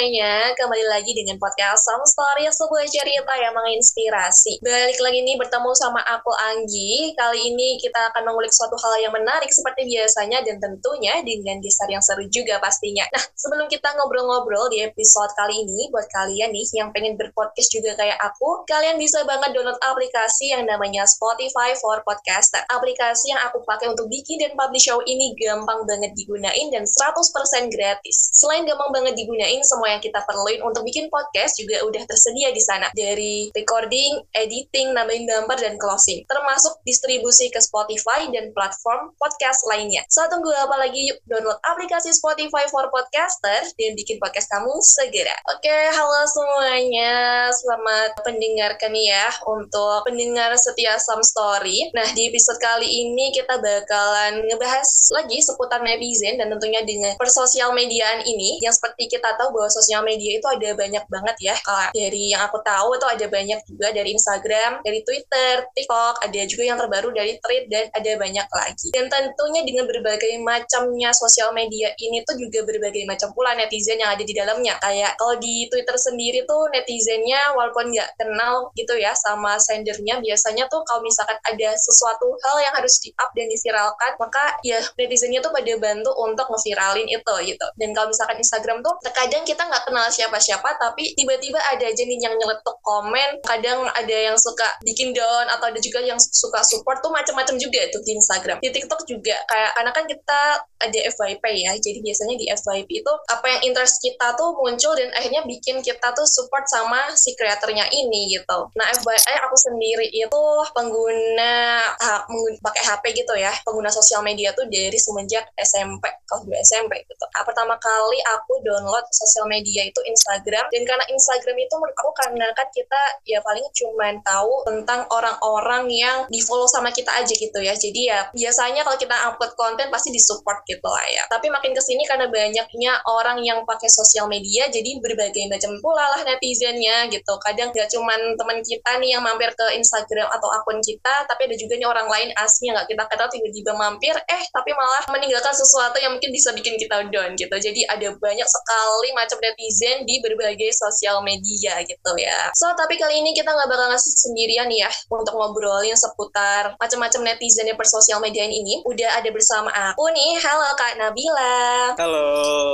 semuanya, kembali lagi dengan podcast Some Story, sebuah cerita yang menginspirasi. Balik lagi nih bertemu sama aku Anggi. Kali ini kita akan mengulik suatu hal yang menarik seperti biasanya dan tentunya dengan kisah yang seru juga pastinya. Nah, sebelum kita ngobrol-ngobrol di episode kali ini, buat kalian nih yang pengen berpodcast juga kayak aku, kalian bisa banget download aplikasi yang namanya Spotify for Podcaster. Aplikasi yang aku pakai untuk bikin dan publish show ini gampang banget digunain dan 100% gratis. Selain gampang banget digunain, semua yang kita perluin untuk bikin podcast juga udah tersedia di sana. Dari recording, editing, nambahin bumper, dan closing. Termasuk distribusi ke Spotify dan platform podcast lainnya. So, tunggu apa lagi? Yuk download aplikasi Spotify for Podcaster dan bikin podcast kamu segera. Oke, halo semuanya. Selamat mendengarkan ya untuk pendengar setia Some Story. Nah, di episode kali ini kita bakalan ngebahas lagi seputar netizen dan tentunya dengan persosial mediaan ini yang seperti kita tahu bahwa sosial media itu ada banyak banget ya. Kalau dari yang aku tahu itu ada banyak juga dari Instagram, dari Twitter, TikTok, ada juga yang terbaru dari Thread dan ada banyak lagi. Dan tentunya dengan berbagai macamnya sosial media ini tuh juga berbagai macam pula netizen yang ada di dalamnya. Kayak kalau di Twitter sendiri tuh netizennya walaupun nggak kenal gitu ya sama sendernya, biasanya tuh kalau misalkan ada sesuatu hal yang harus di-up dan diviralkan, maka ya netizennya tuh pada bantu untuk ngeviralin itu gitu. Dan kalau misalkan Instagram tuh terkadang kita nggak kenal siapa-siapa tapi tiba-tiba ada aja nih yang nyeletuk komen, kadang ada yang suka bikin down atau ada juga yang suka support tuh macam-macam juga tuh di Instagram. Di TikTok juga kayak karena kan kita ada FYP ya, jadi biasanya di FYP itu apa yang interest kita tuh muncul dan akhirnya bikin kita tuh support sama si kreatornya ini gitu. Nah, FYI aku sendiri itu pengguna pakai HP gitu ya, pengguna sosial media tuh dari semenjak SMP, kelas 2 SMP gitu. Pertama kali aku download sosial media itu Instagram, dan karena Instagram itu menurut aku karena kan kita ya paling cuman tahu tentang orang-orang yang di follow sama kita aja gitu ya, jadi ya biasanya kalau kita upload konten pasti disupport gitu lah ya. Tapi makin kesini karena banyaknya orang yang pakai sosial media, jadi berbagai macam pula lah netizennya gitu. Kadang gak cuman teman kita nih yang mampir ke Instagram atau akun kita, tapi ada juga nih orang lain asli yang gak kita kenal tiba-tiba mampir, tapi malah meninggalkan sesuatu yang mungkin bisa bikin kita down gitu. Jadi ada banyak sekali macam netizen di berbagai sosial media gitu ya. So, tapi kali ini kita nggak bakal ngasih sendirian ya untuk ngobrolin seputar macam-macam netizen yang bersosial media ini. Udah ada bersama aku nih. Halo Kak Nabila. Halo.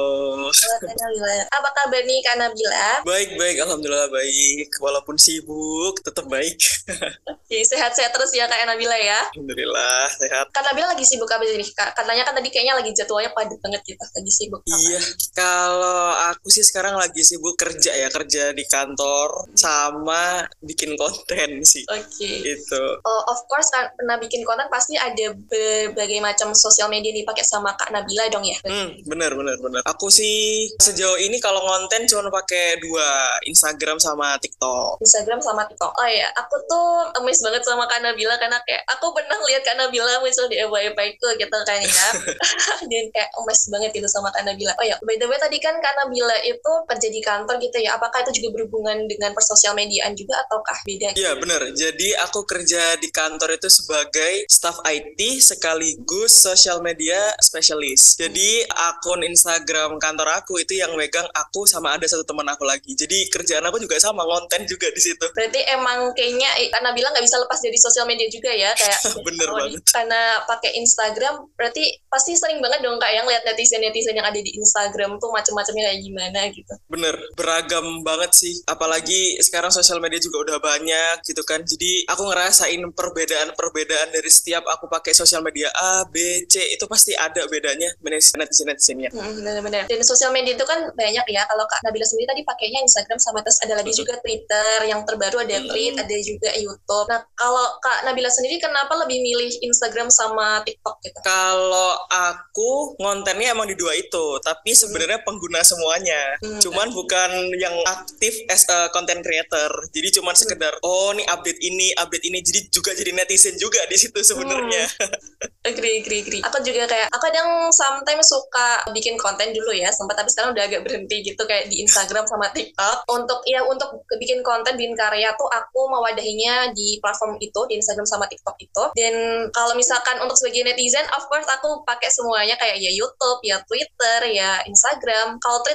Halo Kak Nabila. Apa kabar nih Kak Nabila? Baik, alhamdulillah baik. Walaupun sibuk, tetap baik. Oke, sehat-sehat terus ya Kak Nabila ya. Alhamdulillah, sehat. Kak Nabila lagi sibuk apa sih Kak? Katanya kan tadi kayaknya lagi jadwalnya padat banget gitu. Lagi sibuk apa? Iya, kalau aku sih sekarang lagi sibuk kerja di kantor sama bikin konten sih. Oke. Itu. Of course kan pernah bikin konten pasti ada berbagai macam sosial media dipakai sama Kak Nabila dong ya. Bener. Aku sih sejauh ini kalau konten cuma pakai 2, Instagram sama TikTok. Instagram sama TikTok. Oh ya, aku tuh amazed banget sama Kak Nabila karena kayak aku pernah lihat Kak Nabila muncul di FYP itu gitu kan ya. Dan kayak amazed banget gitu sama Kak Nabila. Oh ya, by the way tadi kan Kak Nabila itu kerja di kantor gitu ya. Apakah itu juga berhubungan dengan persosial mediaan juga ataukah beda? Iya bener, jadi aku kerja di kantor itu sebagai staff IT sekaligus social media specialist. Jadi akun Instagram kantor aku itu yang megang aku sama ada satu teman aku lagi. Jadi kerjaan aku juga sama, konten juga di situ. Berarti emang kayaknya Kak Nabila nggak bisa lepas dari sosial media juga ya, kayak bener banget. Karena pakai Instagram, berarti pasti sering banget dong Kak yang lihat netizen yang ada di Instagram tuh macam-macamnya kayak gimana gitu. Bener, beragam banget sih. Apalagi sekarang sosial media juga udah banyak gitu kan. Jadi aku ngerasain perbedaan dari setiap aku pakai sosial media A, B, C itu pasti ada bedanya netizen-netizennya. Benar-benar. Dan sosial media itu kan banyak ya. Kalau Kak Nabila sendiri tadi pakainya Instagram sama terus ada lagi juga Twitter, yang terbaru ada Thread, ada juga YouTube. Nah, kalau Kak Nabila sendiri kenapa lebih milih Instagram sama TikTok gitu? Kalau aku kontennya emang di 2 itu, tapi sebenarnya pengguna semuanya. Cuman bukan yang aktif as a content creator. Jadi cuman sekedar nih update ini. Jadi juga jadi netizen juga di situ sebenarnya. Agree. Aku juga kayak aku kadang sometimes suka bikin konten dulu ya, sempat tapi sekarang udah agak berhenti gitu kayak di Instagram sama TikTok. Untuk bikin konten, bikin karya tuh aku mewadahinya di platform itu, di Instagram sama TikTok itu. Dan kalau misalkan untuk sebagai netizen, of course aku pakai semuanya kayak ya YouTube, ya Twitter, ya Instagram. Kalau Thread aku belum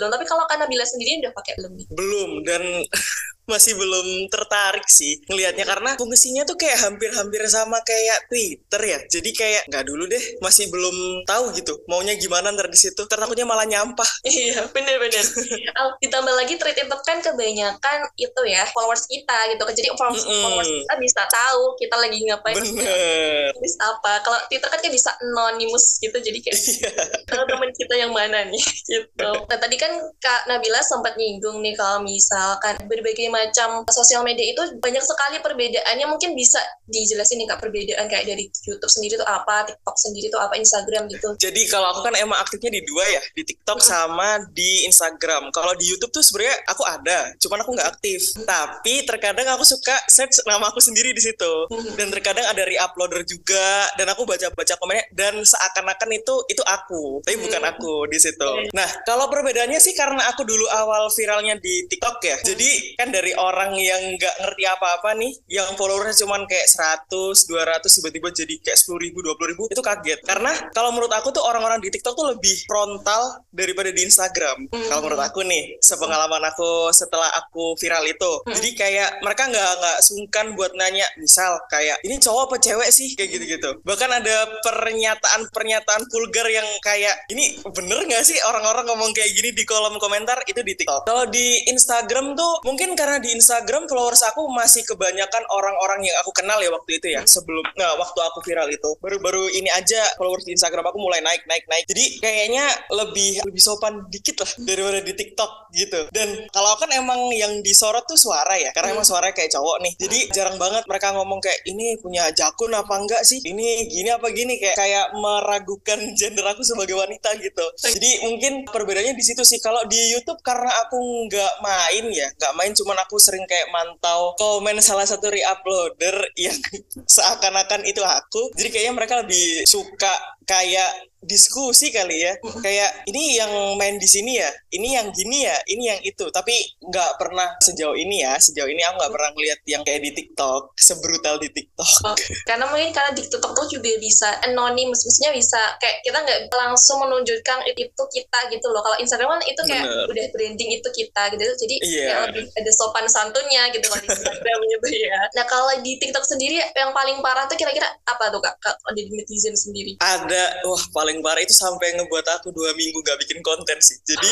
belum. Tapi kalau Kak Nabila sendiri udah pakai belum nih? Belum, dan masih belum tertarik sih ngelihatnya karena fungsinya tuh kayak hampir-hampir sama kayak Twitter ya. Jadi kayak nggak dulu deh, masih belum tahu gitu maunya gimana ntar di situ. Takutnya malah nyampah. Iya, bener-bener. Ditambah lagi thread itu kan kebanyakan itu ya followers kita gitu. Jadi followers kita bisa tahu kita lagi ngapain. Bener. Bisa apa? Kalau Twitter kan kayak bisa anonymous gitu. Jadi kayak kalau teman kita yang mana nih gitu. Nah tadi kan Kak Nabila sempat nyinggung nih kalau misalkan berbagai macam sosial media itu banyak sekali perbedaannya. Mungkin bisa dijelasin nih Kak perbedaan kayak dari YouTube sendiri tuh apa, TikTok sendiri tuh apa, Instagram gitu. Jadi kalau aku kan emang aktifnya di dua ya, di TikTok sama di Instagram. Kalau di YouTube tuh sebenarnya aku ada, cuman aku nggak aktif. Tapi terkadang aku suka search nama aku sendiri di situ. Dan terkadang ada re-uploader juga, dan aku baca-baca komennya dan seakan-akan itu aku, tapi bukan aku di situ. Nah, kalau perbedaannya sih karena aku dulu awal viralnya di TikTok ya. Jadi kan dari orang yang nggak ngerti apa-apa nih, yang followersnya cuman kayak 100, 200, tiba-tiba jadi kayak 10.000, 20.000, itu kaget. Karena kalau menurut aku tuh orang-orang di TikTok tuh lebih frontal daripada di Instagram. Kalau menurut aku nih, sepengalaman aku setelah aku viral itu. Jadi kayak mereka nggak sungkan buat nanya, misal kayak ini cowok apa cewek sih, kayak gitu-gitu. Bahkan ada pernyataan vulgar yang kayak ini bener nggak sih orang-orang ngomong kayak gini di kolom komentar, itu di TikTok. Kalau di Instagram tuh mungkin karena di Instagram followers aku masih kebanyakan orang-orang yang aku kenal ya waktu itu ya, waktu aku viral itu baru ini aja followers di Instagram aku mulai naik. Jadi kayaknya lebih sopan dikit lah daripada di TikTok gitu. Dan kalau kan emang yang disorot tuh suara ya, karena emang suaranya kayak cowok nih. Jadi jarang banget mereka ngomong kayak ini punya jakun apa enggak sih, ini gini apa gini, kayak meragukan gender aku sebagai wanita gitu. Jadi mungkin perbedaannya di situ sih. Kalau di YouTube karena aku nggak main, cuman aku sering kayak mantau komen salah satu re-uploader yang seakan-akan itu aku. Jadi kayaknya mereka lebih suka kayak diskusi kali ya, kayak ini yang main di sini ya, ini yang gini ya, ini yang itu. Tapi nggak pernah sejauh ini aku nggak pernah ngeliat yang kayak di TikTok, sebrutal di TikTok. Karena mungkin karena di TikTok tuh juga bisa anonymous, maksudnya bisa kayak kita nggak langsung menunjukkan itu kita gitu loh. Kalau Instagram kan itu kayak udah branding itu kita gitu, jadi kayak lebih ada sopan santunnya gitu kalau di Instagram gitu ya. Nah kalau di TikTok sendiri yang paling parah tuh kira-kira apa tuh Kak di netizen sendiri? Paling parah itu sampai ngebuat aku 2 minggu gak bikin konten sih. Jadi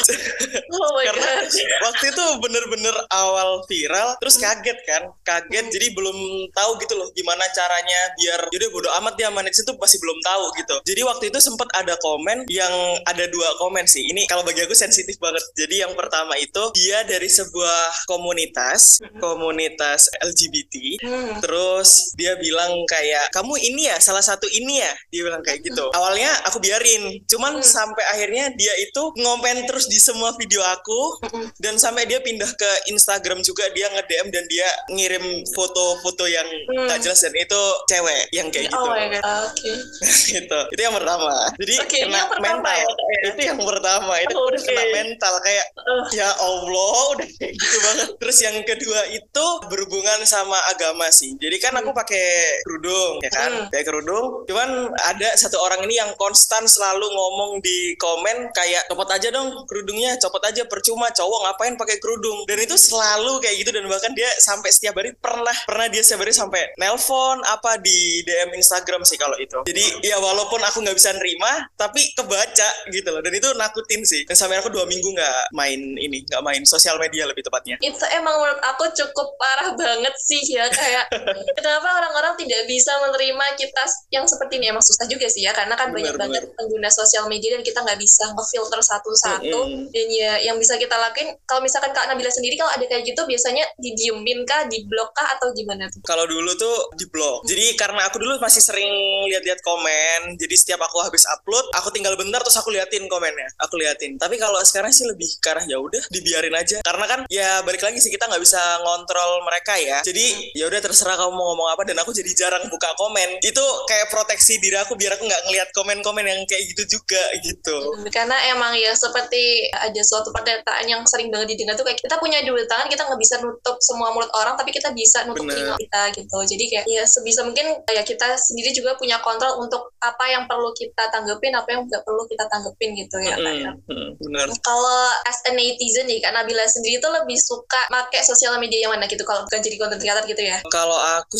karena waktu itu bener-bener awal viral, terus kaget. Jadi belum tahu gitu loh gimana caranya biar yaudah bodo amat ya, netizen tuh masih belum tahu gitu. Jadi waktu itu sempat ada komen yang ada 2 komen sih. Ini kalau bagi aku sensitif banget. Jadi yang pertama itu dia dari sebuah komunitas LGBT. Terus dia bilang kayak kamu ini ya, salah satu ini ya, dia bilang kayak gitu. Awalnya aku biarin, cuman sampai akhirnya dia itu ngomen terus di semua video aku, dan sampai dia pindah ke Instagram juga, dia nge-DM dan dia ngirim foto-foto yang gak jelas, dan itu cewek yang kayak gitu. Oh my God, okay. Itu yang pertama. Jadi kena mental ya? Itu yang pertama, itu udah kena mental kayak ya Allah, udah kayak gitu banget. Terus yang kedua itu berhubungan sama agama sih. Jadi kan aku pakai kerudung ya kan, pakai kerudung, cuman ada satu orang ini yang konstan selalu ngomong di komen kayak copot aja dong kerudungnya, copot aja, percuma cowok ngapain pakai kerudung. Dan itu selalu kayak gitu, dan bahkan dia sampai setiap hari pernah dia setiap hari sampai nelpon apa di DM Instagram sih kalau itu. Jadi ya walaupun aku nggak bisa nerima, tapi kebaca gitu loh, dan itu nakutin sih. Dan sampai aku 2 minggu nggak main sosial media lebih tepatnya. Itu emang menurut aku cukup parah banget sih ya, kayak kenapa orang-orang tidak bisa menerima kita yang seperti ini. Emang susah juga sih ya, karena kan banyak banget pengguna sosial media dan kita nggak bisa ngefilter satu-satu. Dan ya yang bisa kita lakuin, kalau misalkan Kak Nabila sendiri kalau ada kayak gitu biasanya didiemin kah, diblok kah, atau gimana tuh? Kalau dulu tuh diblok. Jadi karena aku dulu masih sering lihat-lihat komen, jadi setiap aku habis upload, aku tinggal bentar terus aku liatin komennya, tapi kalau sekarang sih lebih ke arah ya udah dibiarin aja, karena kan ya balik lagi sih kita nggak bisa ngontrol mereka ya. Jadi ya udah terserah kamu mau ngomong apa, dan aku jadi jarang buka komen. Itu kayak proteksi diri aku biar aku nggak ngeliat ngelihat komen-komen yang kayak gitu juga gitu. Karena emang ya seperti ada suatu pernyataan yang sering banget didengar tuh kayak kita punya dua tangan, kita nggak bisa nutup semua mulut orang, tapi kita bisa nutup telinga kita gitu. Jadi kayak ya sebisa mungkin kayak kita sendiri juga punya kontrol untuk apa yang perlu kita tanggepin, apa yang nggak perlu kita tanggepin gitu ya. Benar. Kalau as a netizen nih, Kak Nabila sendiri tuh lebih suka pakai sosial media yang mana gitu kalau bukan jadi content creator gitu ya? Kalau aku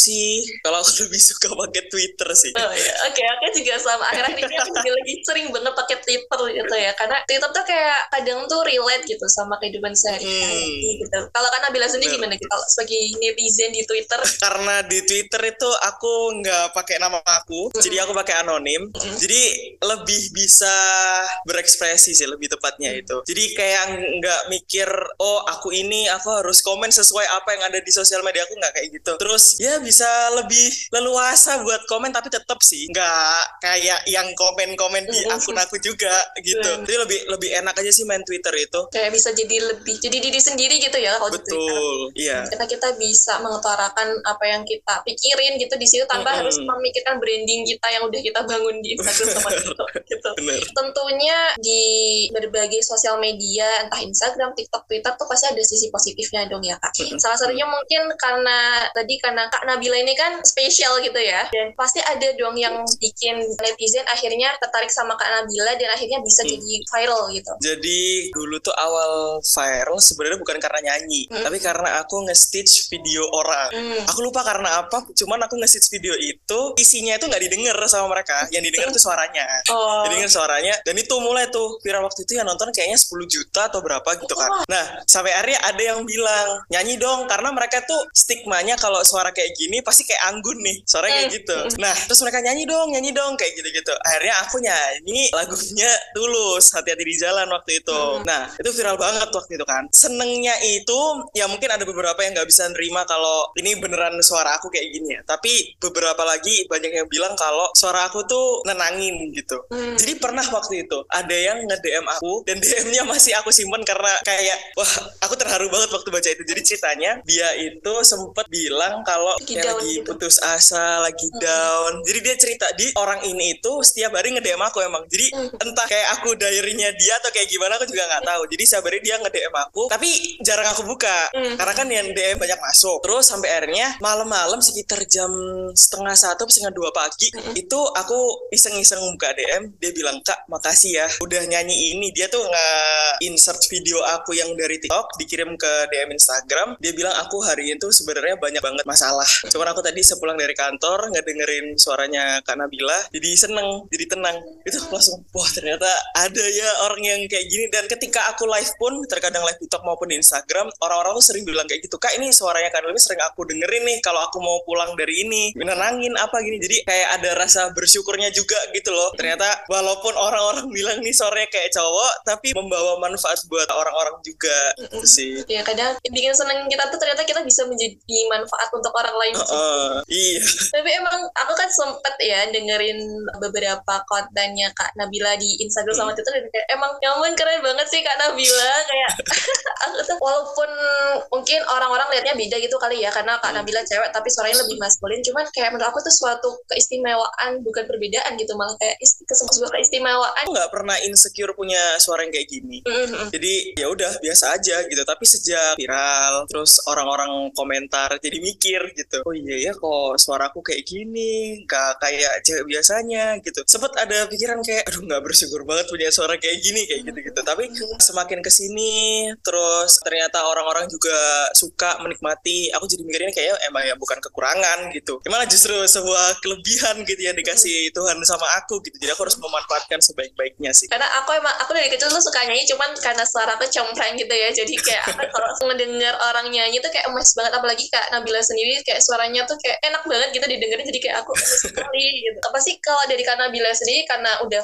lebih suka pakai Twitter sih. Oh ya, oke, aku juga sama. Akhir-akhir ini aku juga lagi sering banget pakai Twitter gitu ya, karena Twitter tuh kayak kadang tuh relate gitu sama kehidupan sehari-hari gitu. Kalau Kak Nabila sendiri gimana gitu sebagai netizen di Twitter? Karena di Twitter itu aku nggak pakai nama aku, jadi aku pakai anonim. Jadi lebih bisa berekspresi sih lebih tepatnya itu. Jadi kayak nggak mikir aku harus komen sesuai apa yang ada di sosial media aku, nggak kayak gitu. Terus ya bisa lebih leluasa buat komen, tapi tetap sih nggak kayak yang komen-komen di akun aku juga gitu. Jadi lebih enak aja sih main Twitter itu. Kayak bisa jadi diri sendiri gitu ya kalau di Twitter. Betul, iya. Karena kita bisa mengutarakan apa yang kita pikirin gitu di situ tanpa harus memikirkan branding kita yang udah kita bangun di Instagram sama TikTok gitu. Tentunya di berbagai sosial media, entah Instagram, TikTok, Twitter tuh pasti ada sisi positifnya dong ya Kak. Salah satunya mungkin karena Kak Nabila ini kan spesial gitu ya, dan pasti ada dong yang bikin netizen akhirnya tertarik sama Kak Nabila dan akhirnya bisa jadi viral gitu. Jadi dulu tuh awal viral sebenarnya bukan karena nyanyi, tapi karena aku nge-stitch video orang. Aku lupa karena apa, cuman aku nge-stitch video itu isinya itu nggak didengar sama mereka, yang didengar tuh suaranya. Didengar suaranya, dan itu mulai tuh viral. Waktu itu yang nonton kayaknya 10 juta atau berapa gitu kan. Nah, sampai akhirnya ada yang bilang, nyanyi dong, karena mereka tuh stigmanya kalau suara kayak gini pasti kayak anggun nih, suaranya kayak gitu. Nah, terus mereka nyanyi dong, kayak gitu-gitu. Akhirnya aku nyanyi lagunya Tulus, Hati-hati di Jalan waktu itu. Nah, itu viral banget waktu itu kan. Senengnya itu, ya mungkin ada beberapa yang nggak bisa nerima kalau ini beneran suara aku kayak gini ya. Tapi beberapa lagi banyak yang bilang kalau suara aku tuh nenangin gitu. Jadi pernah waktu itu ada yang nge-DM aku, dan DM-nya masih aku simpen karena kayak, wah aku terharu banget waktu baca itu. Jadi ceritanya dia itu sempet bilang kalau lagi putus asa, lagi down. Jadi dia cerita di orang ini itu setiap hari nge-DM aku emang. Jadi entah kayak aku diary-nya dia atau kayak gimana aku juga nggak tahu. Jadi setiap hari dia nge-DM aku, tapi jarang aku buka karena kan yang DM banyak masuk. Terus sampai akhirnya malam-malam sekitar jam 1:30 atau 1:30 pagi itu aku iseng-iseng buka DM. Dia bilang, "Kak, makasih ya udah nyanyi ini." Dia tuh nge-insert video aku yang dari TikTok dikirim ke DM Instagram. Dia bilang aku hari itu sebenarnya banyak banget masalah. Cuman aku tadi sepulang dari kantor ngedengerin suaranya Kak Nabila, jadi seneng, jadi tenang. Itu langsung, wah ternyata ada ya orang yang kayak gini. Dan ketika aku live pun, terkadang live TikTok maupun di Instagram, orang-orang tuh sering bilang kayak gitu, "Kak, ini suaranya Kak Nabila sering aku dengerin nih kalau aku mau pulang dari ini, menenangin apa gini." Jadi kayak ada rasa bersyukurnya juga gitu loh. Ternyata walaupun orang-orang bilang nih suaranya kayak cowok, tapi membawa manfaat buat orang-orang juga gitu sih. Ya kadang bikin seneng kita tuh ternyata kita bisa menjadi manfaat untuk orang lain. Iya. Tapi emang aku kan sempet ya dengerin beberapa kontennya Kak Nabila di Instagram sama Twitter, dan kayak emang nyaman, keren banget sih Kak Nabila. Kayak aku tuh walaupun mungkin orang-orang lihatnya beda gitu kali ya, karena Kak Nabila cewek tapi suaranya lebih maskulin, cuman kayak menurut aku tuh suatu keistimewaan, bukan perbedaan gitu, malah kayak sebuah keistimewaan. Aku nggak pernah insecure punya suara yang kayak gini. Jadi ya udah biasa aja gitu. Tapi sejak viral, terus orang-orang komentar, jadi mikir gitu. Oh iya ya, kok suaraku kayak gini, nggak kayak cewek biasanya gitu. Sempet ada pikiran kayak, aduh nggak bersyukur banget punya suara kayak gini, kayak gitu-gitu. Tapi semakin kesini, terus ternyata orang-orang juga suka menikmati. Aku jadi mikirnya kayak emang ya bukan kekurangan gitu. Gimana justru sebuah kelebihan gitu yang dikasih Tuhan sama aku gitu. Jadi aku harus memanfaatkan sebaik-baiknya sih. Karena aku dari kecil tuh suka nyanyi, cuman karena suara aku cempreng gitu ya. Jadi kayak kalau mendengar orang nyanyi tuh kayak emas banget. Apalagi Kak Nabila sendiri kayak suaranya tuh kayak enak banget gitu didengerin. Jadi kayak aku emas sekali gitu. Apa sih kalau dari Kak Nabila sendiri, karena udah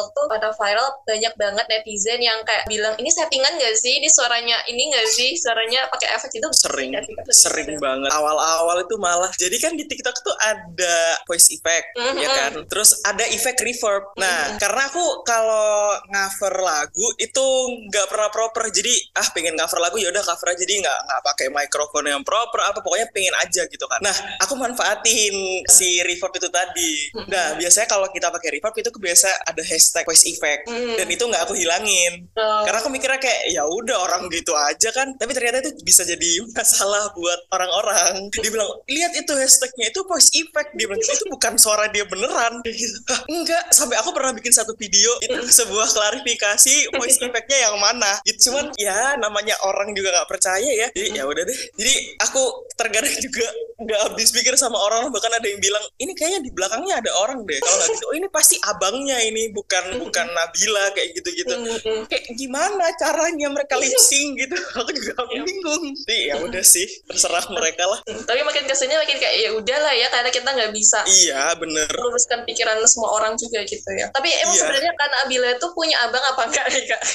viral banyak banget netizen yang kayak bilang, ini settingan gak sih? Ini suaranya ini gak sih? Suaranya pakai efek itu? Sering banget. Awal-awal itu malah. Jadi kan di TikTok tuh ada voice effect, ya kan? Terus ada efek reverb. Nah, karena aku kalau cover lagu itu nggak pernah proper. Jadi pengen cover lagu ya udah cover aja. Jadi nggak pakai mikrofon yang proper apa, pokoknya pengen aja gitu kan. Nah, aku manfaatin si reverb itu tadi. Nah, biasanya kalau kalau kita pakai reverb itu biasa ada hashtag voice effect, dan itu nggak aku hilangin. Karena aku mikirnya kayak ya udah orang gitu aja kan, tapi ternyata itu bisa jadi masalah buat orang-orang. Dia bilang, lihat itu hashtagnya itu voice effect, dia bilang itu bukan suara dia beneran. Enggak, sampai aku pernah bikin satu video itu sebuah klarifikasi voice effectnya yang mana. Itu cuman ya namanya orang juga nggak percaya ya. Jadi ya udah deh. Jadi aku terkadang juga nggak habis pikir sama orang, bahkan ada yang bilang ini kayaknya di belakangnya ada orang deh. Kalau nggak gitu, oh ini pasti abangnya ini, bukan Nabila kayak gitu-gitu. Kayak gimana caranya mereka lip sync gitu? Aku juga bingung. Jadi ya udah sih, terserah mereka lah. Tapi makin kesini makin kayak ya udahlah ya, karena kita nggak bisa. Iya bener. Meluruskan pikiran semua orang juga gitu ya. Tapi emang sebenarnya kan Nabila tuh punya abang apa enggak nih kak?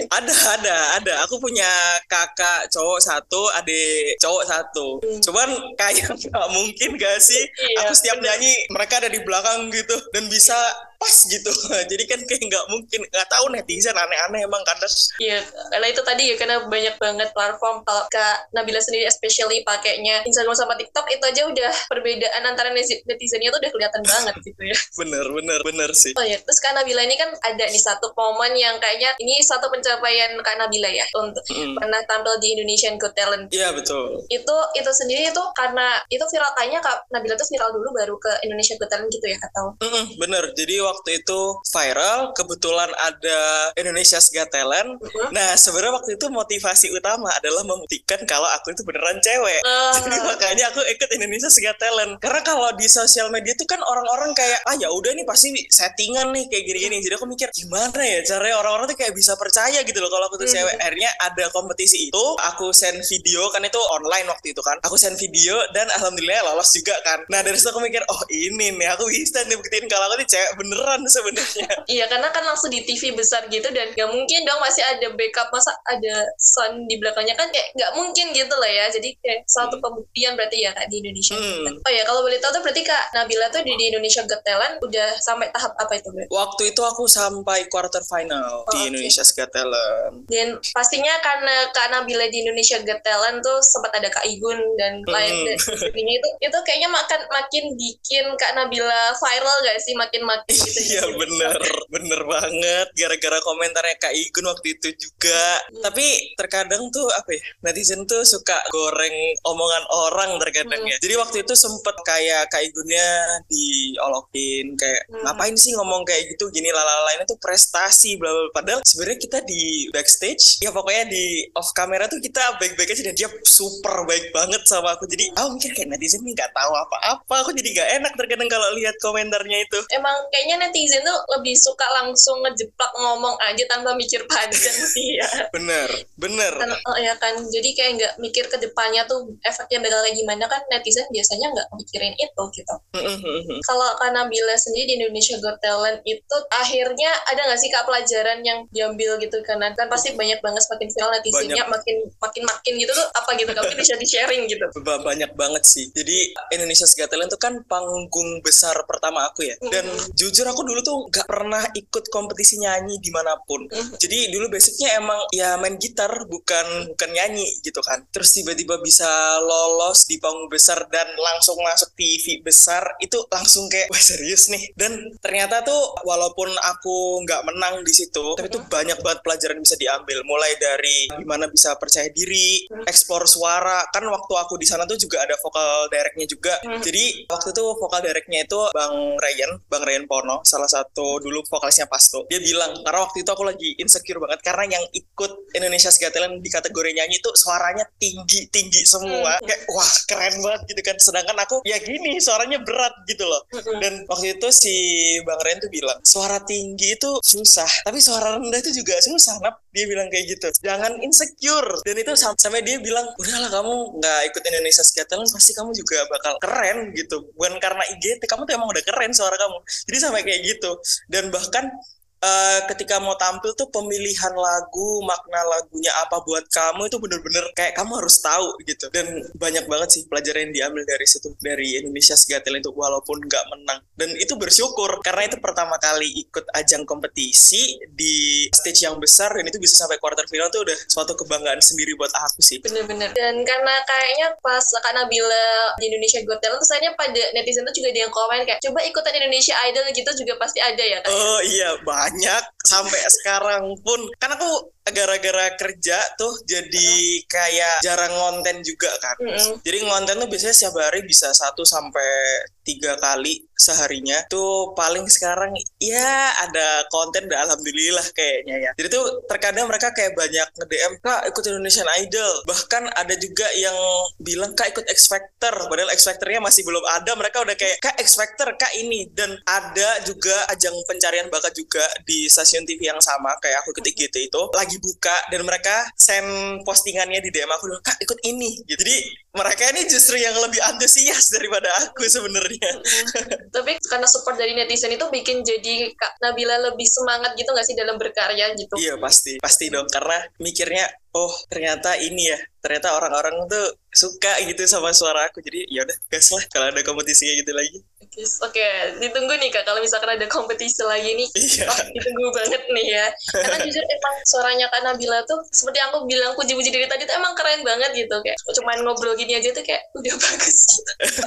Ada. Aku punya kakak cowok satu, adik cowok satu. Cuman kayak nggak mungkin gak sih? Aku setiap nyanyi mereka ada di belakang gitu dan bisa pas gitu. Jadi kan kayak nggak mungkin. Nggak tahu, netizen aneh-aneh emang kadang. Iya, karena itu tadi ya, karena banyak banget platform. Kalau Kak Nabila sendiri especially pakainya Instagram sama TikTok, itu aja udah perbedaan antara netizennya tuh udah kelihatan banget gitu ya. Bener sih. Oh ya, terus Kak Nabila ini kan ada nih satu momen yang kayaknya ini satu pencapaian Kak Nabila ya, untuk pernah tampil di Indonesian Got Talent. Iya betul. Itu sendiri itu karena itu viral, kayaknya Kak Nabila tuh viral dulu baru ke Indonesian Got Talent gitu ya, atau? Bener. Jadi waktu itu viral, kebetulan ada Indonesia's Got Talent. Nah sebenarnya waktu itu motivasi utama adalah membuktikan kalau aku itu beneran cewek. Jadi makanya aku ikut Indonesia's Got Talent. Karena kalau di sosial media itu kan orang-orang kayak ya udah nih pasti settingan nih kayak gini-gini. Jadi aku mikir gimana ya caranya orang-orang tuh kayak bisa percaya gitu loh kalau aku tuh cewek. Akhirnya ada kompetisi itu, aku send video, kan itu online waktu itu kan. Aku send video dan alhamdulillah lolos juga kan. Nah dari situ aku mikir, oh ini nih aku bisa nih buktiin kalau aku tuh cewek beneran sebenarnya. Iya, karena kan langsung di TV besar gitu, dan gak mungkin dong masih ada backup, masa ada sound di belakangnya kan, kayak gak mungkin gitu lah ya. Jadi kayak satu pembuktian berarti ya Kak di Indonesia. Oh ya, kalau boleh tahu tuh berarti Kak Nabila tuh di Indonesia Got Talent udah sampai tahap apa itu berarti? Waktu itu aku sampai quarter final di Indonesia's Got Talent. Dan pastinya karena Kak Nabila di Indonesia Got Talent tuh sempat ada Kak Igun dan lain sebagainya, itu kayaknya makin bikin Kak Nabila viral gak sih, makin gitu. Iya bener banget, gara-gara komentarnya Kak Igun waktu itu juga. Tapi terkadang tuh apa ya, netizen tuh suka goreng omongan orang terkadang ya. Jadi waktu itu sempet kayak Kak Igunnya diolokin kayak ngapain sih ngomong kayak gitu, gini lalalain itu prestasi bla bla. Padahal sebenarnya kita di backstage ya pokoknya di off kamera tuh kita baik-baik aja, dan dia super baik banget sama aku. Jadi aku mikir kayak netizen nih nggak tahu apa-apa, aku jadi nggak enak terkadang kalau lihat komentarnya itu. Emang kayaknya netizen tuh lebih suka langsung ngejeplak ngomong aja tanpa mikir panjang sih ya. Bener. Kan, ya kan, jadi kayak nggak mikir ke depannya tuh efeknya bakal kayak gimana, kan netizen biasanya nggak mikirin itu gitu. Kalau Kak Nabila sendiri di Indonesia Got Talent itu akhirnya ada nggak sih Kak pelajaran yang diambil gitu, karena kan pasti banyak banget semakin viral netizennya makin gitu tuh apa gitu, kalau bisa di sharing gitu. Banyak banget sih. Jadi Indonesia's Got Talent itu kan panggung besar pertama aku ya. Dan jujur aku dulu tuh gak pernah ikut kompetisi nyanyi dimanapun. Jadi dulu basicnya emang ya main gitar, bukan nyanyi gitu kan. Terus tiba-tiba bisa lolos di panggung besar dan langsung masuk TV besar, itu langsung kayak wah serius nih. Dan ternyata tuh walaupun aku gak menang di situ, tapi tuh banyak banget pelajaran yang bisa diambil. Mulai dari gimana bisa percaya diri, explore suara. Kan waktu aku di sana tuh juga ada vokal directnya juga. Jadi waktu itu vokal directnya itu Bang Ryan Pono, salah satu dulu vokalisnya Pasto. Dia bilang, karena waktu itu aku lagi insecure banget karena yang ikut Indonesia's Got Talent di kategori nyanyi itu suaranya tinggi semua. Kayak wah keren banget gitu kan. Sedangkan aku ya gini, suaranya berat gitu loh. Dan waktu itu si Bang Ryan tuh bilang, suara tinggi itu susah, tapi suara rendah itu juga susah, Nap. Dia bilang kayak gitu. Jangan insecure. Dan itu sampai dia bilang, udahlah kamu nggak ikut Indonesia's Got Talent pasti kamu juga bakal keren gitu. Bukan karena IGT, kamu tuh emang udah keren suara kamu. Jadi sampai kayak gitu. Dan bahkan ketika mau tampil tuh pemilihan lagu, makna lagunya apa buat kamu itu bener-bener kayak kamu harus tahu gitu. Dan banyak banget sih pelajaran yang diambil dari situ, dari Indonesia's Got Talent itu walaupun nggak menang. Dan itu bersyukur karena itu pertama kali ikut ajang kompetisi di stage yang besar dan itu bisa sampai quarter final tuh udah suatu kebanggaan sendiri buat aku sih. Bener-bener. Dan karena kayaknya pas Kak Nabila di Indonesia Got Talent tuh sayangnya pada netizen tuh juga ada yang komen kayak coba ikutan Indonesia Idol gitu juga pasti ada ya Kak? Oh iya, banyak sampai sekarang pun kan aku gara-gara kerja tuh jadi kayak jarang ngonten juga kan. Jadi ngonten tuh biasanya setiap hari bisa 1 sampai 3 kali seharinya. Tuh paling sekarang ya ada konten udah alhamdulillah kayaknya ya. Jadi tuh terkadang mereka kayak banyak nge-DM, Kak ikut Indonesian Idol. Bahkan ada juga yang bilang Kak ikut X Factor. Padahal X Factor-nya masih belum ada. Mereka udah kayak Kak X Factor, Kak ini. Dan ada juga ajang pencarian bakat juga di stasiun TV yang sama kayak aku ikut IGT itu. Lagi buka dan mereka send postingannya di DM aku, Kak ikut ini gitu. Jadi mereka ini justru yang lebih antusias daripada aku sebenarnya. Tapi karena support dari netizen itu bikin jadi Kak Nabila lebih semangat gitu nggak sih dalam berkarya gitu? Iya pasti dong, karena mikirnya oh ternyata ini ya, ternyata orang-orang tuh suka gitu sama suara aku, jadi ya udah gas lah kalau ada kompetisi kayak gitu lagi. Oke, ditunggu nih Kak kalau misalkan ada kompetisi lagi nih. Iya. Oh, ditunggu banget nih ya. Karena jujur emang suaranya Kak Nabila tuh seperti aku bilang puji-puji dari tadi tuh emang keren banget gitu, kayak cuman ngobrol gini aja tuh kayak udah bagus gitu.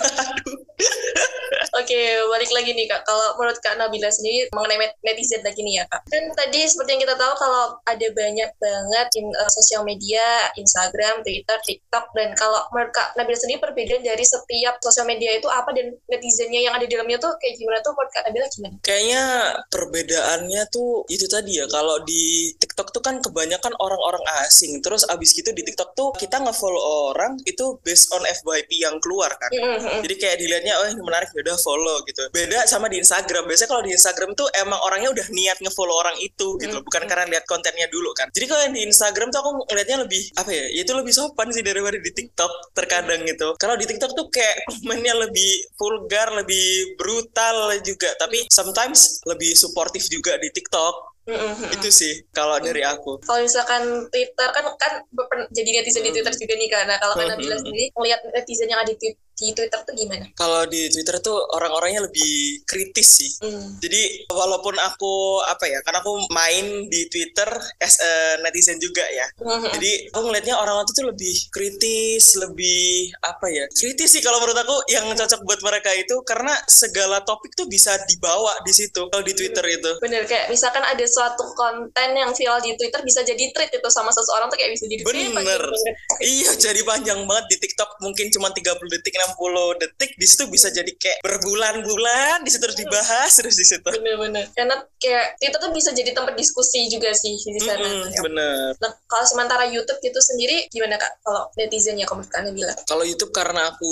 Oke, balik lagi nih Kak. Kalau menurut Kak Nabila sendiri mengenai netizen lagi nih ya Kak. Kan tadi seperti yang kita tahu kalau ada banyak banget sosial media, Instagram, Twitter, TikTok, dan kalau menurut Kak Nabila sendiri perbedaan dari setiap sosial media itu apa dan netizennya yang ada di dalamnya tuh kayak gimana tuh menurut Kak Nabila gimana? Kayaknya perbedaannya tuh itu tadi ya, kalau di TikTok tuh kan kebanyakan orang-orang asing, terus abis gitu di TikTok tuh kita nge-follow orang itu based on FYP yang keluar kan. Jadi kayak dilihatnya oh ini menarik ya udah follow gitu. Beda sama di Instagram. Biasanya kalau di Instagram tuh emang orangnya udah niat nge-follow orang itu gitu, bukan karena lihat kontennya dulu kan. Jadi kalau yang di Instagram tuh aku ngeliatnya lebih apa ya, itu lebih sopan sih daripada di TikTok terkadang gitu. Kalau di TikTok tuh kayak komennya lebih vulgar, lebih brutal juga, tapi sometimes lebih suportif juga di TikTok. Itu sih kalau dari aku. Kalau misalkan Twitter kan jadi netizen di Twitter juga nih Kak. Nah kalau Kak Nabila sendiri melihat netizen yang ada di Twitter tuh gimana? Kalau di Twitter tuh orang-orangnya lebih kritis sih. Jadi walaupun aku apa ya, karena aku main di Twitter as a netizen juga ya. Jadi aku ngelihatnya orang-orang tuh lebih kritis, lebih apa ya? Kritis sih kalau menurut aku yang cocok buat mereka itu, karena segala topik tuh bisa dibawa di situ kalau di Twitter itu. Bener, kayak misalkan ada suatu konten yang viral di Twitter bisa jadi tweet itu sama seseorang tuh kayak bisa jadi bener. Iya, jadi panjang banget. Di TikTok mungkin cuma 30 detik 60 detik, di situ bisa jadi kayak berbulan-bulan di situ terus dibahas terus di situ. Bener-bener. Karena kayak Twitter tuh bisa jadi tempat diskusi juga sih di sana. Bener. Nah, kalau sementara YouTube gitu sendiri gimana Kak? Kalau netizennya kamu bilang? Kalau YouTube karena aku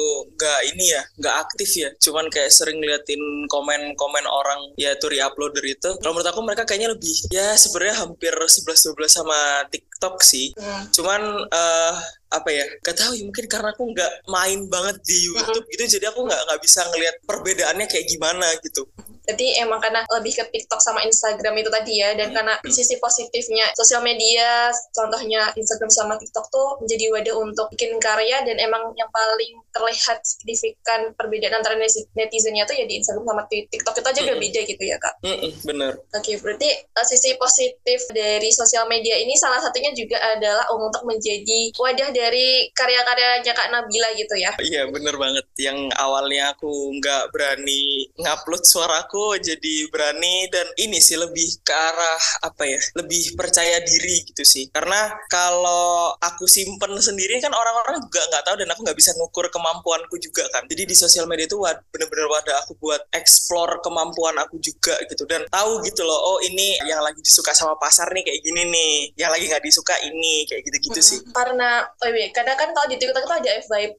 nggak aktif ya, cuman kayak sering liatin komen-komen orang ya tuh re-uploader itu. Kalau menurut aku mereka kayaknya lebih ya sebenarnya hampir 11-12 sama TikTok sih. Cuman apa ya, gak tahu ya, mungkin karena aku nggak main banget di YouTube gitu, jadi aku nggak bisa ngelihat perbedaannya kayak gimana gitu. Jadi emang karena lebih ke TikTok sama Instagram itu tadi ya, dan karena sisi positifnya sosial media, contohnya Instagram sama TikTok tuh menjadi wadah untuk bikin karya, dan emang yang paling terlihat signifikan perbedaan antara netizennya tuh ya di Instagram sama TikTok itu aja udah beda gitu ya Kak. Bener. Oke, berarti sisi positif dari sosial media ini salah satunya juga adalah untuk menjadi wadah dari karya-karyanya Kak Nabila gitu ya. Iya bener banget, yang awalnya aku nggak berani ngupload suaraku jadi berani, dan ini sih lebih ke arah apa ya, lebih percaya diri gitu sih. Karena kalau aku simpen sendiri kan orang-orang juga nggak tahu, dan aku nggak bisa ngukur kemampuanku juga kan. Jadi di sosial media itu bener-bener wadah aku buat explore kemampuan aku juga gitu, dan tahu gitu loh, oh ini yang lagi disuka sama pasar nih kayak gini nih, yang lagi nggak disuka ini kayak gitu-gitu sih. Karena kadang kan kalau di TikTok itu ada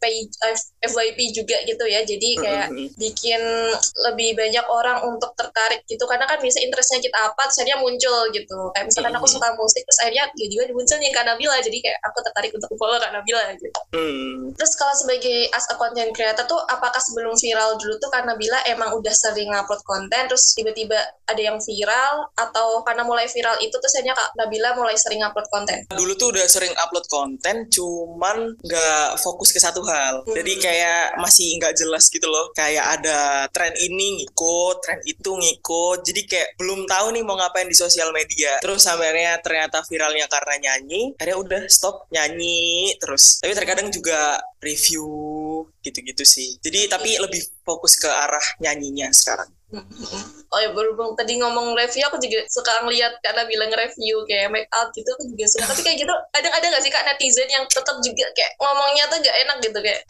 FYP juga gitu ya, jadi kayak bikin lebih banyak orang untuk tertarik gitu, karena kan bisa interestnya kita apa terus akhirnya muncul gitu. Kayak misalkan aku suka musik terus akhirnya juga muncul nih Kak Nabila, jadi kayak aku tertarik untuk follow Kak Nabila gitu. Terus kalau sebagai as a content creator tuh apakah sebelum viral dulu tuh karena Bila emang udah sering upload konten terus tiba-tiba ada yang viral, atau karena mulai viral itu terus hanya Kak Nabila mulai sering upload konten? Dulu tuh udah sering upload konten, cuman nggak fokus ke satu hal. Jadi kayak masih nggak jelas gitu loh. Kayak ada tren ini ngikut, tren itu ngikut. Jadi kayak belum tahu nih mau ngapain di sosial media. Terus akhirnya ternyata viralnya karena nyanyi. Akhirnya udah stop nyanyi terus. Tapi terkadang juga review gitu-gitu sih. Jadi tapi lebih fokus ke arah nyanyinya sekarang. Oh ya, berhubung tadi ngomong review, aku juga suka ngeliat Kak Nabila nge-review kayak make up gitu, aku juga suka. Tapi kayak gitu, ada nggak sih Kak netizen yang tetap juga kayak ngomongnya tuh gak enak gitu kayak?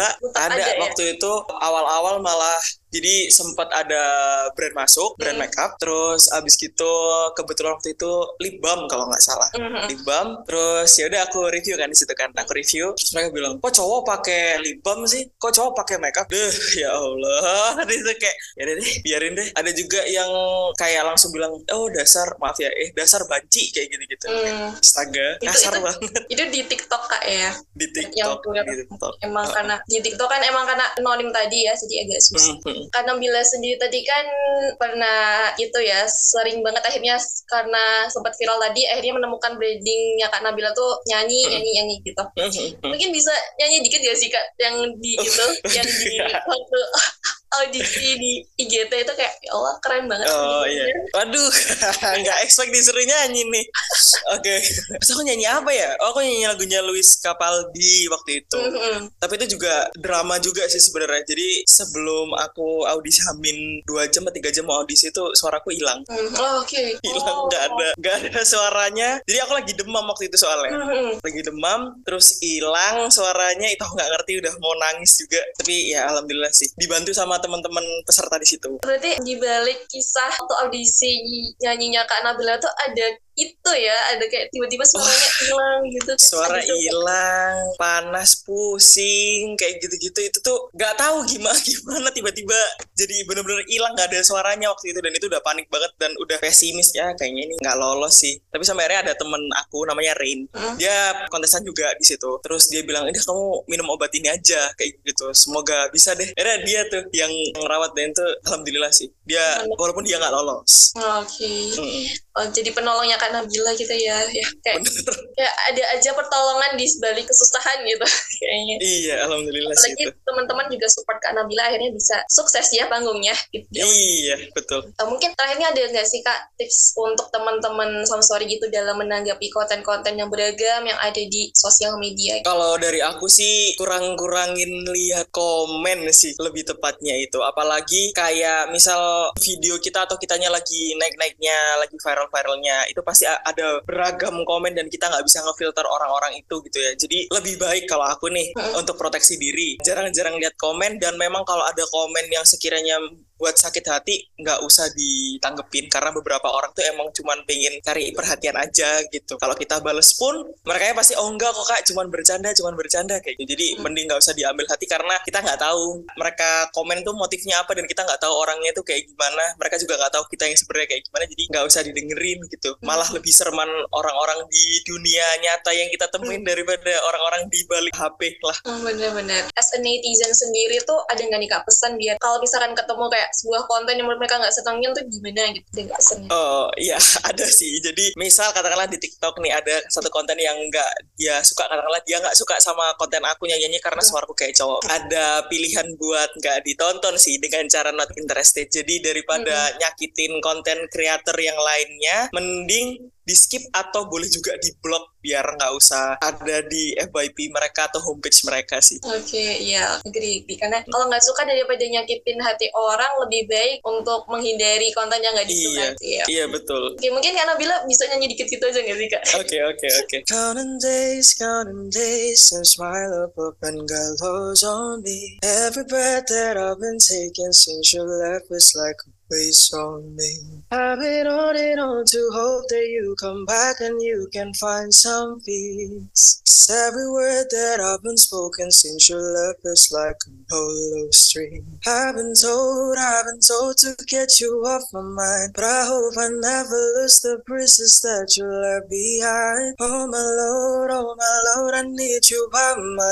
Ada ya? Waktu itu awal-awal malah jadi sempat ada brand masuk, brand makeup, terus abis gitu kebetulan waktu itu lip balm kalau nggak salah, lip balm. Terus ya udah aku review kan di situ kan, aku review. Terus mereka bilang, kok cowok pakai lip balm sih? Kok cowok pakai makeup? Deh, ya Allah, itu kayak ya deh, biarin deh. Ada juga yang kayak langsung bilang, oh dasar, maaf ya, dasar banci kayak gitu-gitu. Astaga, kasar banget. Itu di TikTok Kak ya? Di TikTok. Emang karena di TikTok kan emang karena anonim tadi ya, jadi agak susah. Karena Bila sendiri tadi kan pernah itu ya, sering banget akhirnya karena sempat viral tadi, akhirnya menemukan brandingnya Kak Nabila tuh nyanyi gitu. Mungkin bisa nyanyi dikit gak sih Kak, yang di itu, yang di waktu audisi di IGT itu kayak ya Allah keren banget. Oh iya. Waduh, nggak expect disuruh nyanyi nih. Oke. Terus aku nyanyi apa ya? Oh, aku nyanyi lagunya Luis Capaldi waktu itu. Tapi itu juga drama juga sih sebenarnya. Jadi sebelum aku audisi hamin 2 jam atau 3 jam mau audisi itu suaraku hilang. Oke. Hilang, nggak ada suaranya. Jadi aku lagi demam waktu itu soalnya. Lagi demam, terus hilang suaranya. Itu aku nggak ngerti, udah mau nangis juga. Tapi ya alhamdulillah sih. Dibantu sama teman-teman peserta di situ. Berarti di balik kisah atau audisi nyanyinya Kak Nabila tuh ada itu ya, ada kayak tiba-tiba suaranya hilang gitu. Suara hilang, panas, pusing, kayak gitu-gitu. Itu tuh nggak tahu gimana tiba-tiba jadi bener-bener hilang, nggak ada suaranya waktu itu. Dan itu udah panik banget dan udah pesimis ya, kayaknya ini nggak lolos sih. Tapi sampai akhirnya ada temen aku namanya Rain, dia kontestan juga di situ. Terus dia bilang, udah kamu minum obat ini aja kayak gitu, semoga bisa deh. Akhirnya dia tuh yang ngerawat, dan itu alhamdulillah sih. Dia walaupun dia nggak lolos. Oke. Oh, jadi penolongnya Kak Nabila gitu ya. Kayak ada aja pertolongan di balik kesusahan gitu kayaknya. Iya, alhamdulillah sih itu. Teman-teman juga support Kak Nabila, akhirnya bisa sukses ya panggungnya gitu. Iya, betul. Mungkin terakhirnya ada nggak sih Kak tips untuk teman-teman Soundstory gitu dalam menanggapi konten-konten yang beragam yang ada di sosial media? Kalau dari aku sih kurangin lihat komen sih, lebih tepatnya itu. Apalagi kayak misal video kita atau kitanya lagi naik-naiknya, lagi viral-viralnya, itu pasti ada beragam komen dan kita nggak bisa ngefilter orang-orang itu gitu ya. Jadi lebih baik kalau aku nih untuk proteksi diri, jarang-jarang lihat komen, dan memang kalau ada komen yang sekiranya buat sakit hati nggak usah ditanggepin, karena beberapa orang tuh emang cuman pengen cari perhatian aja gitu. Kalau kita bales pun mereka pasti oh enggak kok Kak, cuman bercanda kayak gitu. Jadi mending nggak usah diambil hati, karena kita nggak tahu mereka komen tuh motifnya apa, dan kita nggak tahu orangnya tuh kayak gimana. Mereka juga nggak tahu kita yang sebenarnya kayak gimana, jadi nggak usah didengerin gitu. Malah lebih sereman orang-orang di dunia nyata yang kita temuin daripada orang-orang di balik HP lah. Bener-bener. As a netizen sendiri tuh ada nggak nih Kak pesan biar kalau misalkan ketemu kayak sebuah konten yang menurut mereka nggak senengin tuh gimana gitu, ada nggak pesannya? Oh iya, ada sih. Jadi misal katakanlah di TikTok nih ada satu konten yang nggak dia suka, katakanlah dia nggak suka sama konten aku nyanyinya karena suaraku kayak cowok. Ada pilihan buat nggak ditonton sih dengan cara not interested. Jadi daripada nyakitin konten creator yang lainnya, mending di skip atau boleh juga di blok biar nggak usah ada di FYP mereka atau homepage mereka sih. Oke, ya agree. Karena kalau nggak suka daripada nyakitin hati orang, lebih baik untuk menghindari konten yang nggak disukai. Iya betul. Oke, mungkin Kak Nabila bisa nyanyi dikit gitu aja nggak sih Kak? Oke. Counting days and smile up and gallows on me. Every breath that I've been taking since you left was like a waits on me. I've been holding on to hope that you come back and you can find some peace. 'Cause every word that I've been spoken since your love is like a hollow stream. I've been told to get you off my mind, but I hope I never lose the pieces that you left behind. Oh my Lord, I need you by my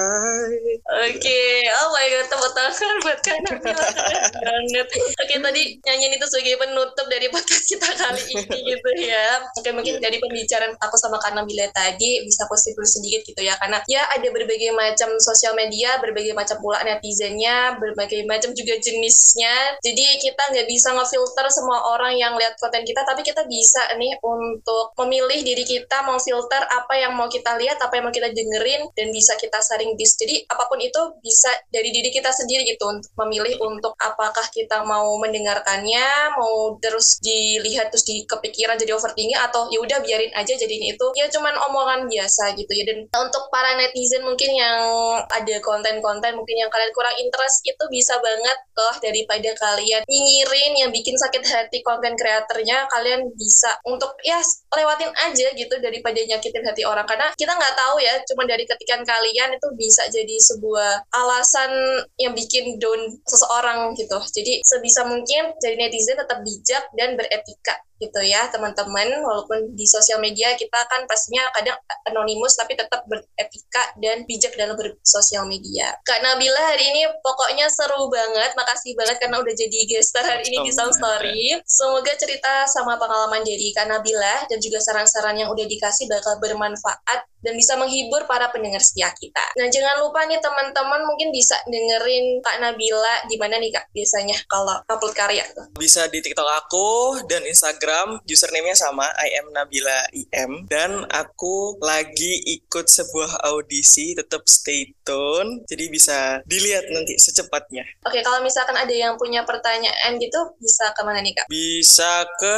side. Oke, oh my god, tepuk tangan buat Kak Nabila, keren banget. Oke, tadi nyanyiin itu sebagai penutup dari podcast kita kali ini gitu ya. Oke, mungkin dari pembicaraan aku sama Kak Nabila tadi bisa aku simpulin sedikit gitu ya, karena ya ada berbagai macam sosial media, berbagai macam pula netizennya, berbagai macam juga jenisnya. Jadi kita nggak bisa ngefilter semua orang yang lihat konten kita, tapi kita bisa nih untuk memilih diri kita, mau filter apa yang mau kita lihat, apa yang mau kita dengerin, dan bisa kita saring dis. Jadi apapun itu bisa dari diri kita sendiri gitu untuk memilih untuk apakah kita mau mendengarkannya, mau terus dilihat terus di kepikiran jadi overthinking, atau ya udah biarin aja jadiin itu ya cuman omongan biasa gitu ya. Dan untuk para netizen mungkin yang ada konten-konten mungkin yang kalian kurang interest, itu bisa banget loh daripada kalian nyinyirin yang bikin sakit hati konten kreatornya, kalian bisa untuk ya lewatin aja gitu daripada nyakitin hati orang, karena kita nggak tahu ya, cuma dari ketikan kalian itu bisa jadi sebuah alasan yang bikin down seseorang gitu. Jadi sebisa mungkin jadi netizen tetap bijak dan beretika gitu ya teman-teman. Walaupun di sosial media kita kan pastinya kadang anonimus, tapi tetap beretika dan bijak dalam bersosial media. Kak Nabila hari ini pokoknya seru banget, makasih banget karena udah jadi gestar hari ini di Sound Story. Semoga cerita sama pengalaman dari Kak Nabila dan juga saran-saran yang udah dikasih bakal bermanfaat dan bisa menghibur para pendengar setia kita. Nah, jangan lupa nih teman-teman mungkin bisa dengerin Kak Nabila di mana nih Kak biasanya kalau upload karya tuh. Bisa di TikTok aku dan Instagram, username-nya sama, I am Nabila IM. Dan aku lagi ikut sebuah audisi, tetap stay tune. Jadi bisa dilihat nanti secepatnya. Oke, kalau misalkan ada yang punya pertanyaan gitu, bisa kemana nih Kak? Bisa ke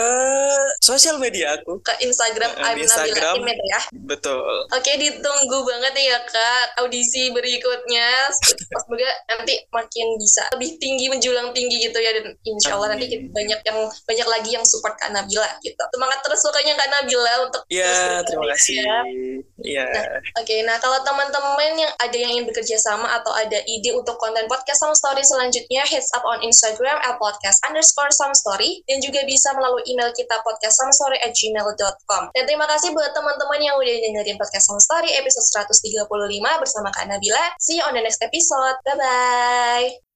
sosial media aku. Ke Instagram, Di Instagram, Nabila IM ya? betul. Oke, ditunggu banget nih ya Kak audisi berikutnya. Semoga nanti makin bisa lebih tinggi, menjulang tinggi gitu ya, dan insya Allah nanti banyak lagi yang support Kak Nabila gitu. Semangat terus pokoknya Kak Nabila untuk Ya, terima kasih. Iya. Nah, kalau teman-teman yang ada yang ingin bekerja sama atau ada ide untuk konten podcast Sound Story selanjutnya, hits up on Instagram @podcast_soundstory, dan juga bisa melalui email kita podcastsoundstory@gmail.com. Dan terima kasih buat teman-teman yang udah dengerin podcast Sound Story episode 135 bersama Kak Nabila. See you on the next episode. Bye-bye.